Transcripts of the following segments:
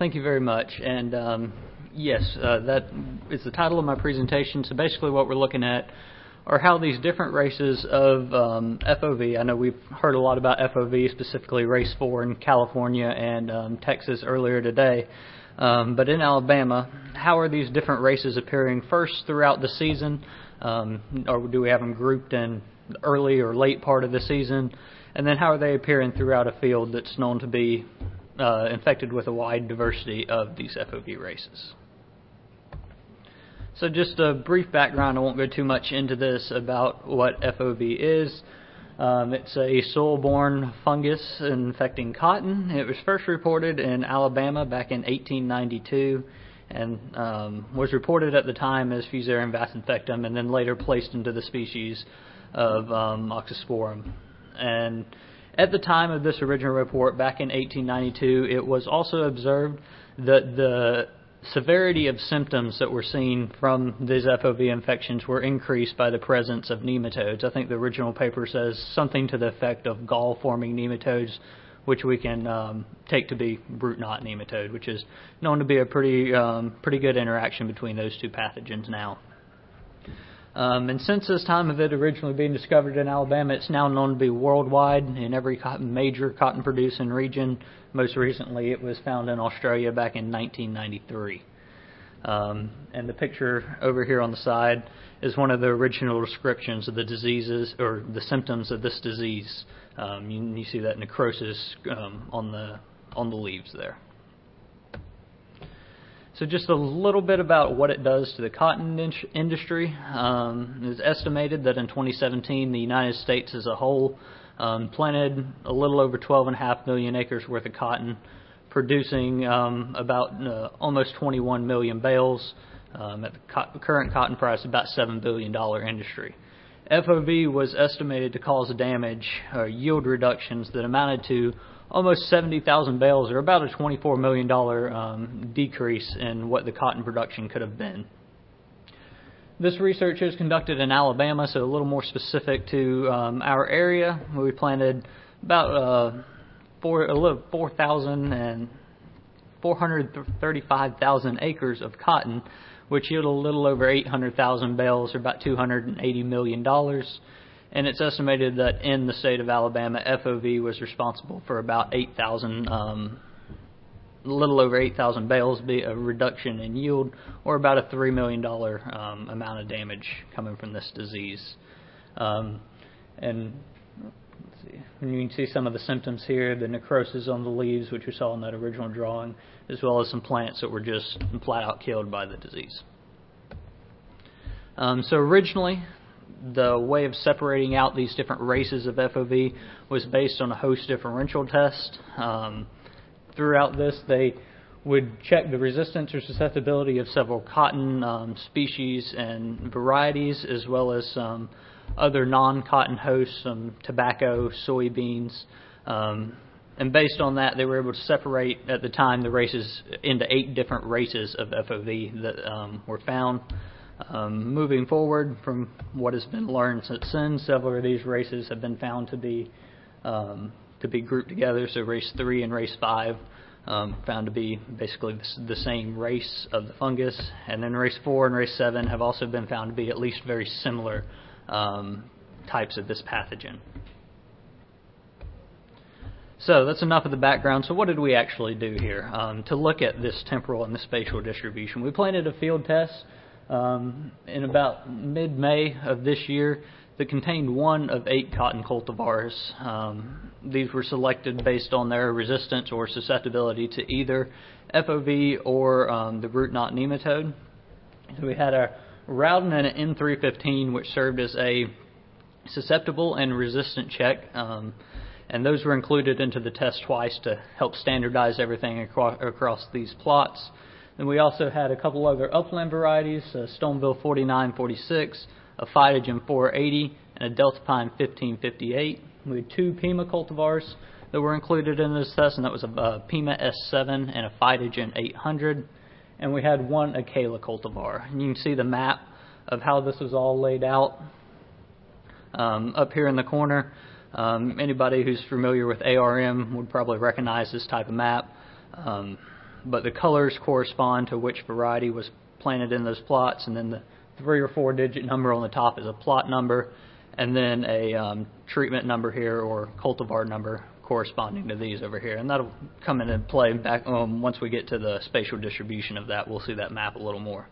Thank you very much. And yes, that is the title of my presentation. So basically what we're looking at are how these different races of FOV, I know we've heard a lot about FOV, specifically Race 4 in California and Texas earlier today. But in Alabama, how are these different races appearing first throughout the season? Or do we have them grouped in the early or late part of the season? And then how are they appearing throughout a field that's known to be infected with a wide diversity of these FOV races? So just a brief background, I won't go too much into this about what FOV is. It's a soil-borne fungus infecting cotton. It was first reported in Alabama back in 1892 and was reported at the time as Fusarium vasinfectum and then later placed into the species of Oxysporum. And at the time of this original report back in 1892, it was also observed that the severity of symptoms that were seen from these FOV infections were increased by the presence of nematodes. I think the original paper says something to the effect of gall-forming nematodes, which we can take to be root knot nematode, which is known to be a pretty good interaction between those two pathogens now. And since this time of it originally being discovered in Alabama, it's now known to be worldwide in every major cotton-producing region. Most recently, it was found in Australia back in 1993. And the picture over here on the side is one of the original descriptions of the diseases or the symptoms of this disease. You see that necrosis on the leaves there. So just a little bit about what it does to the cotton industry. It is estimated that in 2017, the United States as a whole planted a little over 12.5 million acres worth of cotton, producing about almost 21 million bales at the current cotton price, about $7 billion industry. FOV was estimated to cause damage or yield reductions that amounted to almost 70,000 bales, or about a $24 million decrease in what the cotton production could have been. This research is conducted in Alabama, so a little more specific to our area. We planted about 435,000 acres of cotton, which yielded a little over 800,000 bales, or about $280 million. And it's estimated that in the state of Alabama, FOV was responsible for about a little over 8,000 bales, be a reduction in yield, or about a $3 million amount of damage coming from this disease. And let's see, you can see some of the symptoms here, the necrosis on the leaves, which we saw in that original drawing, as well as some plants that were just flat out killed by the disease. So originally, the way of separating out these different races of FOV was based on a host differential test. Throughout this, they would check the resistance or susceptibility of several cotton species and varieties, as well as some other non-cotton hosts, some tobacco, soybeans. And based on that, they were able to separate, at the time, the races into 8 different races of FOV that were found. Moving forward from what has been learned since then, several of these races have been found to be grouped together. So race 3 and race 5 found to be basically the same race of the fungus, and then race 4 and race 7 have also been found to be at least very similar types of this pathogen. So that's enough of the background. So what did we actually do here to look at this temporal and the spatial distribution? We planted a field test in about mid-May of this year that contained one of 8 cotton cultivars. These were selected based on their resistance or susceptibility to either FOV or the root knot nematode. So we had a Rowden and an N315, which served as a susceptible and resistant check, and those were included into the test twice to help standardize everything across these plots. And we also had a couple other upland varieties, Stoneville 4946, a Phytogen 480, and a Delta Pine 1558. We had 2 Pima cultivars that were included in this test, and that was a Pima S7 and a Phytogen 800. And we had 1 Acela cultivar. And you can see the map of how this was all laid out up here in the corner. Anybody who's familiar with ARM would probably recognize this type of map. but the colors correspond to which variety was planted in those plots, and then the 3 or 4 digit number on the top is a plot number, and then a treatment number here, or cultivar number, corresponding to these over here. And that'll come into play back once we get to the spatial distribution of that. We'll see that map a little more.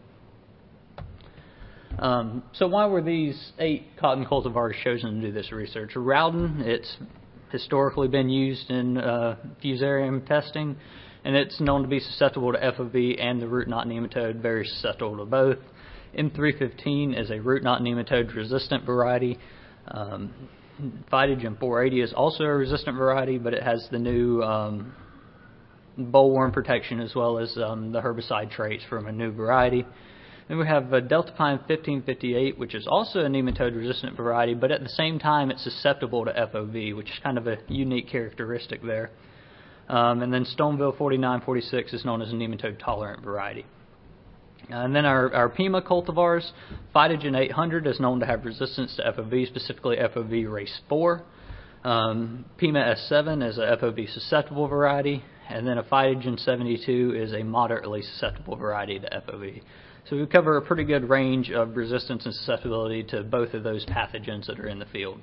So why were these 8 cotton cultivars chosen to do this research? Rowden, it's historically been used in fusarium testing, and it's known to be susceptible to FOV and the root knot nematode, very susceptible to both. M315 is a root knot nematode resistant variety. Phytogen 480 is also a resistant variety, but it has the new bollworm protection as well as the herbicide traits from a new variety. Then we have Delta Pine 1558, which is also a nematode resistant variety, but at the same time it's susceptible to FOV, which is kind of a unique characteristic there. And then Stoneville 4946 is known as a nematode tolerant variety. And then our Pima cultivars, Phytogen 800 is known to have resistance to FOV, specifically FOV race 4. Pima S7 is a FOV susceptible variety, and then a Phytogen 72 is a moderately susceptible variety to FOV. So we cover a pretty good range of resistance and susceptibility to both of those pathogens that are in the field.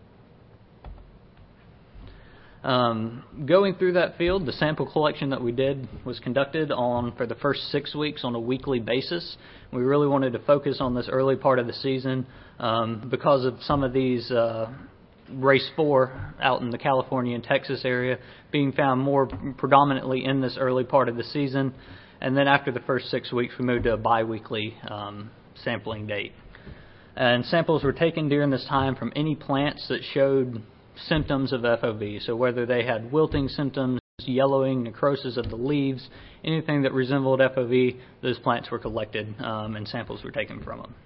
Going through that field, the sample collection that we did was conducted for the first 6 weeks on a weekly basis. We really wanted to focus on this early part of the season because of some of these race 4 out in the California and Texas area being found more predominantly in this early part of the season. And then after the first 6 weeks, we moved to a biweekly sampling date. And samples were taken during this time from any plants that showed symptoms of FOV. So whether they had wilting symptoms, yellowing, necrosis of the leaves, anything that resembled FOV, those plants were collected and samples were taken from them.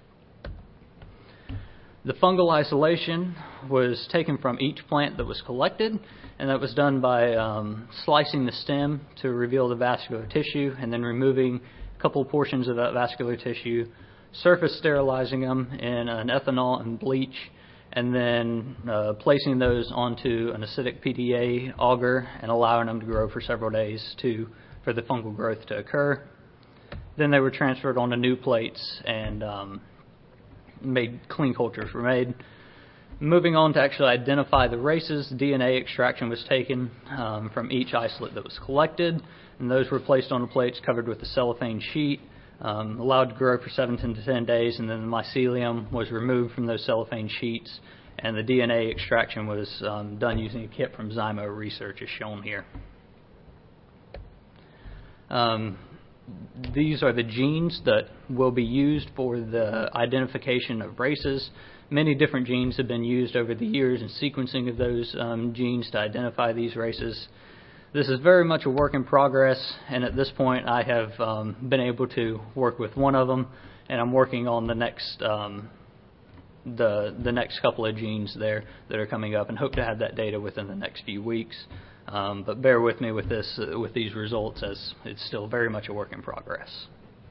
The fungal isolation was taken from each plant that was collected, and that was done by slicing the stem to reveal the vascular tissue and then removing a couple portions of that vascular tissue, surface sterilizing them in an ethanol and bleach, and then placing those onto an acidic PDA auger and allowing them to grow for several days for the fungal growth to occur. Then they were transferred onto new plates and clean cultures were made. Moving on to actually identify the races, DNA extraction was taken from each isolate that was collected, and those were placed on the plates covered with a cellophane sheet, allowed to grow for 7 to 10 days, and then the mycelium was removed from those cellophane sheets, and the DNA extraction was done using a kit from Zymo Research, as shown here. These are the genes that will be used for the identification of races. Many different genes have been used over the years in sequencing of those genes to identify these races. This is very much a work in progress, and at this point I have been able to work with one of them, and I'm working on the next next couple of genes there that are coming up, and hope to have that data within the next few weeks. But bear with me with these results, as it's still very much a work in progress.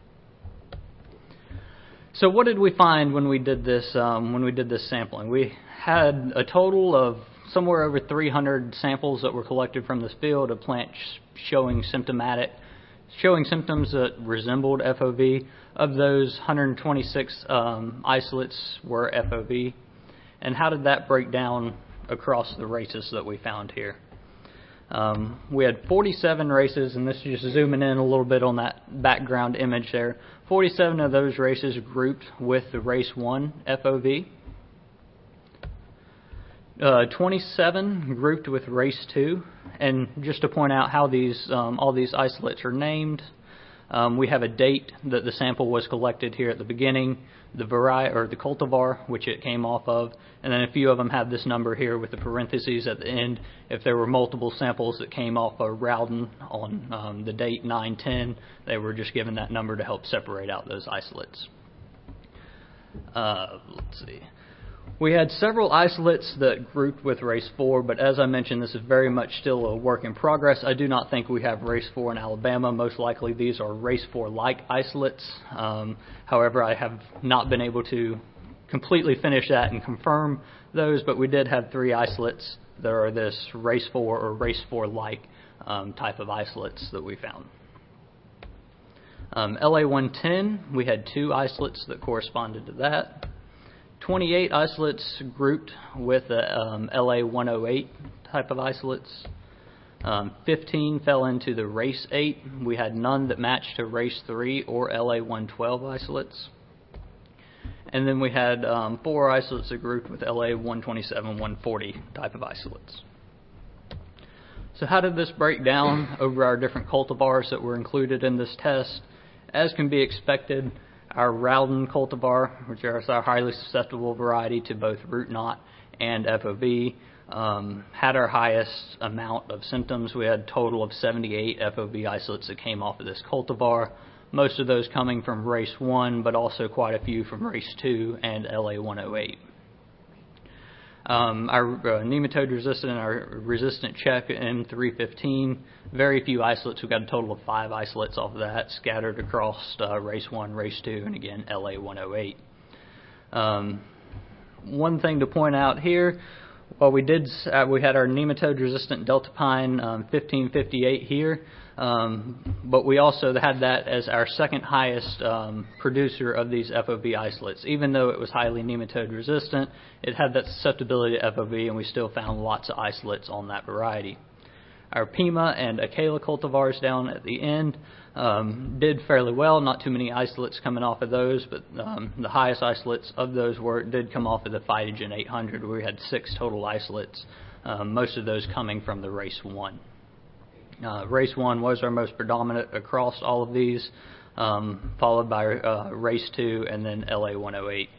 So what did we find when we did this sampling? We had a total of somewhere over 300 samples that were collected from this field of plants showing symptoms that resembled FOV. Of those, 126 isolates were FOV. And how did that break down across the races that we found here? We had 47 races, and this is just zooming in a little bit on that background image there. 47 of those races grouped with the race 1 FOV. 27 grouped with race 2, and just to point out how all these isolates are named, we have a date that the sample was collected here at the beginning, the variety or the cultivar which it came off of, and then a few of them have this number here with the parentheses at the end. If there were multiple samples that came off of Rowden on the date 9/10, they were just given that number to help separate out those isolates. Let's see. We had several isolates that grouped with race 4, but as I mentioned, this is very much still a work in progress. I do not think we have race 4 in Alabama. Most likely these are race 4-like isolates. However, I have not been able to completely finish that and confirm those, but we did have 3 isolates that are this race 4 or race 4-like type of isolates that we found. LA110, we had 2 isolates that corresponded to that. 28 isolates grouped with the LA108 type of isolates. 15 fell into the race 8. We had none that matched to race 3 or LA112 isolates. And then we had 4 isolates that grouped with LA127, 140 type of isolates. So how did this break down over our different cultivars that were included in this test? As can be expected, our Rowden cultivar, which is our highly susceptible variety to both root knot and FOV, had our highest amount of symptoms. We had a total of 78 FOV isolates that came off of this cultivar, most of those coming from race 1, but also quite a few from race 2 and LA108. Our nematode resistant and our resistant check M315, very few isolates. We got a total of 5 isolates off of that, scattered across race 1, race 2, and again LA108. One thing to point out here, well, we had our nematode resistant Delta Pine 1558 here, but we also had that as our second highest producer of these FOV isolates. Even though it was highly nematode resistant, it had that susceptibility to FOV, and we still found lots of isolates on that variety. Our Pima and Acela cultivars down at the end did fairly well. Not too many isolates coming off of those, but the highest isolates of those did come off of the Phytogen 800, where we had 6 total isolates, most of those coming from the race 1. Race 1 was our most predominant across all of these, followed by race 2 and then LA108.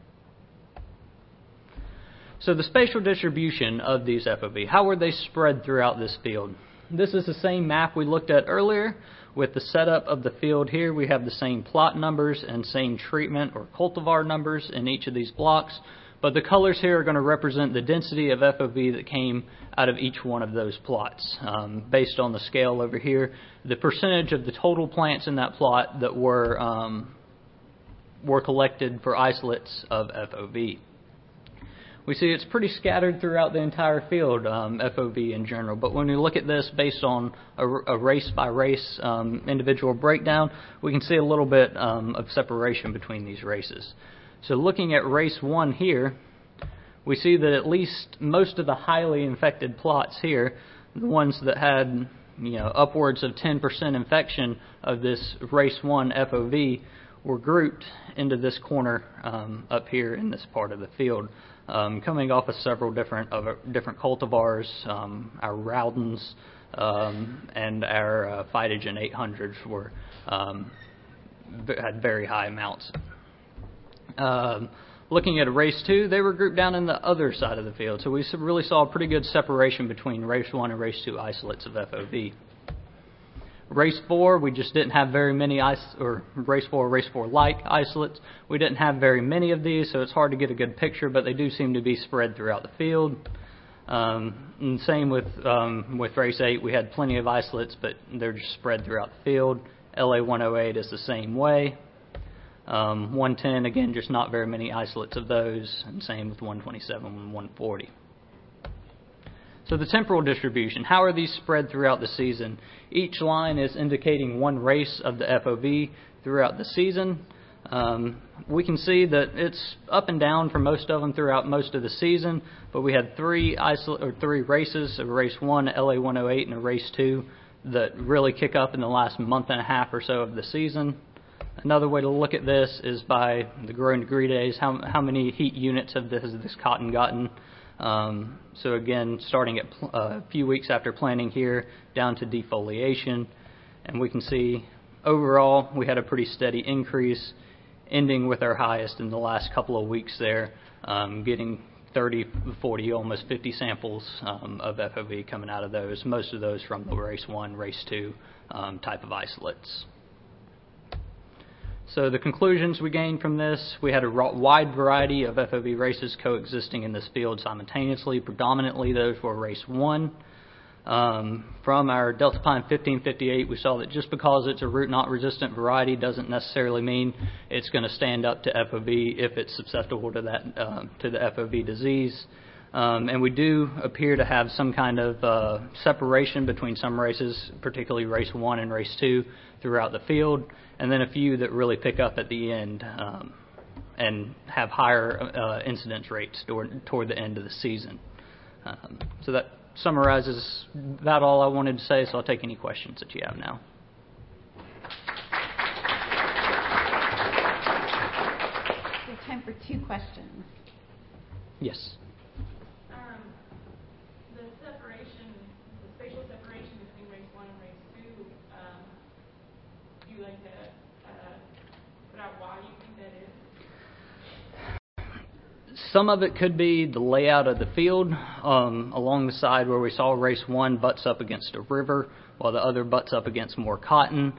So the spatial distribution of these FOV, how were they spread throughout this field? This is the same map we looked at earlier. With the setup of the field here, we have the same plot numbers and same treatment or cultivar numbers in each of these blocks, but the colors here are going to represent the density of FOV that came out of each one of those plots. Based on the scale over here, the percentage of the total plants in that plot that were collected for isolates of FOV. We see it's pretty scattered throughout the entire field, FOV in general, but when we look at this based on a race-by-race individual breakdown, we can see a little bit of separation between these races. So looking at race 1 here, we see that at least most of the highly infected plots here, the ones that had upwards of 10% infection of this race 1 FOV, were grouped into this corner up here in this part of the field, coming off of several different cultivars, our Rowdens and our Phytogen 800s had very high amounts. Looking at race 2, they were grouped down in the other side of the field, so we really saw a pretty good separation between race 1 and race 2 isolates of FOV. Race 4, we just didn't have very many race 4-like isolates. We didn't have very many of these, so it's hard to get a good picture, but they do seem to be spread throughout the field. And same with race 8, we had plenty of isolates, but they're just spread throughout the field. LA108 is the same way. 110, again, just not very many isolates of those, and same with 127 and 140. So the temporal distribution, how are these spread throughout the season? Each line is indicating one race of the FOV throughout the season. We can see that it's up and down for most of them throughout most of the season, but we had 3 races, a race 1, LA108, and a race 2 that really kick up in the last month and a half or so of the season. Another way to look at this is by the growing degree days, how many heat units has this cotton gotten. So again, starting at a few weeks after planting here, down to defoliation, and we can see overall we had a pretty steady increase, ending with our highest in the last couple of weeks there, getting 30, 40, almost 50 samples of FOV coming out of those, most of those from the race 1, race 2 type of isolates. So the conclusions we gained from this, we had a wide variety of FOV races coexisting in this field simultaneously. Predominantly those were race 1. From our Delta Pine 1558, we saw that just because it's a root knot resistant variety doesn't necessarily mean it's going to stand up to FOV if it's susceptible to that to the FOV disease. And we do appear to have some kind of separation between some races, particularly race 1 and race 2, throughout the field, and then a few that really pick up at the end and have higher incidence rates toward the end of the season. So that summarizes about all I wanted to say, so I'll take any questions that you have now. We have time for 2 questions. Yes. The spatial separation between race 1 and race 2, do you like to put out why you think that is? Some of it could be the layout of the field. Along the side where we saw race 1 butts up against a river, while the other butts up against more cotton.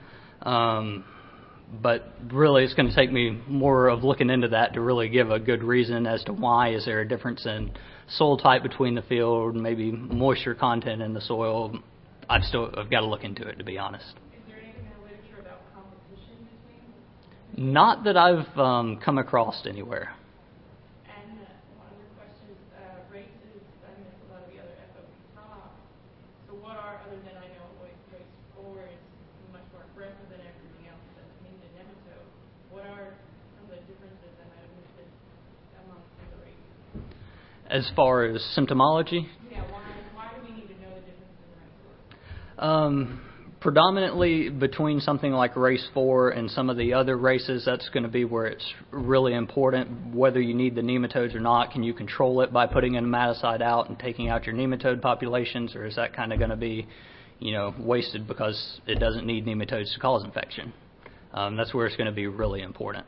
But really, it's going to take me more of looking into that to really give a good reason as to why. Is there a difference in soil type between the field, maybe moisture content in the soil? I've got to look into it, to be honest. Is there anything in the literature about competition between? Not that I've come across anywhere. And one other question is races. I mean, a lot of the other FOB talk. So what are, other than I know race 4 is much more aggressive than everything else that's named in nematode, what are some of the differences that might have listed amongst the races? As far as symptomology? Yeah, why do we need to know the differences in race 4? Predominantly between something like race 4 and some of the other races, that's going to be where it's really important, whether you need the nematodes or not. Can you control it by putting a nematicide out and taking out your nematode populations, or is that kind of going to be, wasted because it doesn't need nematodes to cause infection? That's where it's going to be really important.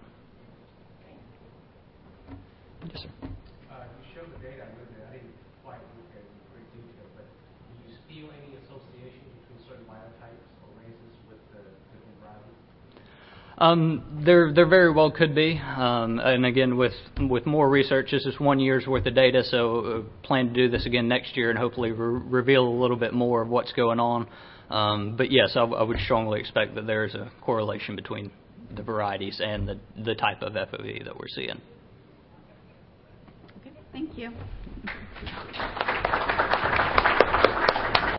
Yes, sir. You showed the data. I didn't quite look at it in great detail, but do you feel any association between certain biotypes or races with the different varieties? There very well could be, and again, with more research, this is 1 year's worth of data, so plan to do this again next year and hopefully reveal a little bit more of what's going on. But yes, I would strongly expect that there is a correlation between the varieties and the type of FOV that we're seeing. Okay, thank you.